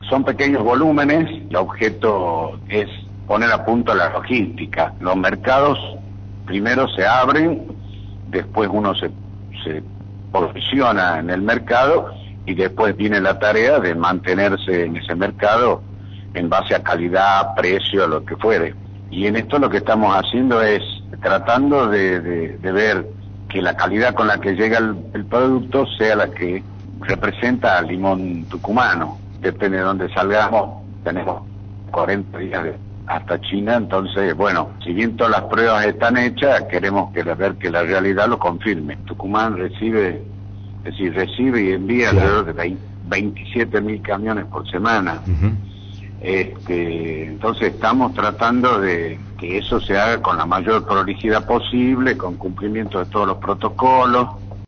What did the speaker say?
Son pequeños volúmenes, el objeto es poner a punto la logística. Los mercados primero se abren, después uno se posiciona en el mercado y después viene la tarea de mantenerse en ese mercado en base a calidad, precio, lo que fuere. Y en esto lo que estamos haciendo es tratando de ver que la calidad con la que llega el producto sea la que representa al limón tucumano. Depende de dónde salgamos, tenemos 40 días hasta China, entonces, bueno, si bien todas las pruebas están hechas, queremos ver que la realidad lo confirme. Tucumán recibe y envía alrededor de 27.000 camiones por semana. Entonces estamos tratando de que eso se haga con la mayor prolijidad posible, con cumplimiento de todos los protocolos,